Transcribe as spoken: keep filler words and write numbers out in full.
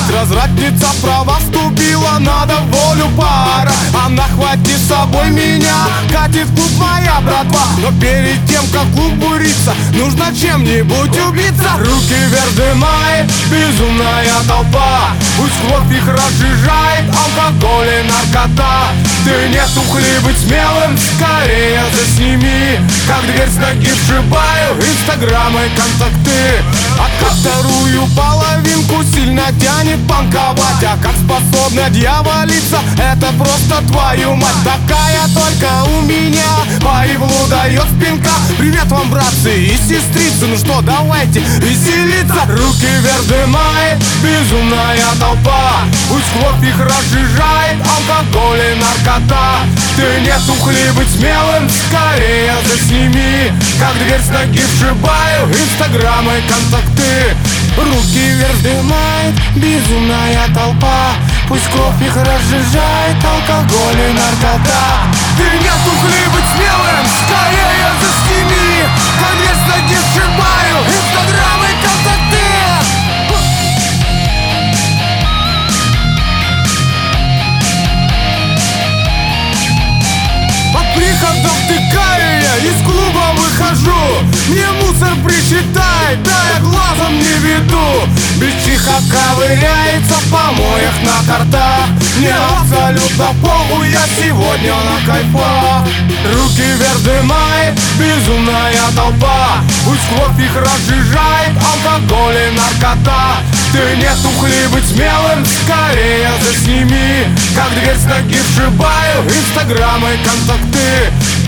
Развратница права вступила, надо волю пара. Она хватит с собой меня, катит в клуб моя братва. Но перед тем, как в клуб буриться, нужно чем-нибудь убиться. Руки вверх дымай, безумная толпа. Пусть кровь их разжижает, алкоголь и наркота. Ты не тухли быть смелым, скорее засними, как дверь с ноги вшибаю, инстаграм и контакты. А как вторую половинку сильно тянет панковать. А как способна дьяволица, это просто твою мать. Такая только у меня, по Ивлу дает спинка. Привет вам, братцы и сестрицы, ну что, давайте веселиться. Руки вверх дымает, безумная толпа. Пусть кровь их разжижает, алкоголь и наркота. Ты не тухли быть смелым, скорее засними, как дверь с ноги вшибаю, инстаграм и контакты. Руки вверх дымает, безумная толпа. Пусть кровь их разжижает, алкоголь и наркота. Ты не тухли быть смелым, скорее засними, как дверь с ноги вшибаю, инстаграм и контакты. Приходов тыкаю я, из клуба выхожу. Мне мусор причитает, да я глазом не веду. Бичиха ковыряется в помоях на картах. Мне абсолютно похуй, я сегодня на кайфах. Руки вверх дымает, безумная толпа. Пусть кровь их разжижает, алкоголь и наркота. Ты не тухли быть смелым, скорее засними, как дверь с ноги вшибаю, инстаграм и контакты.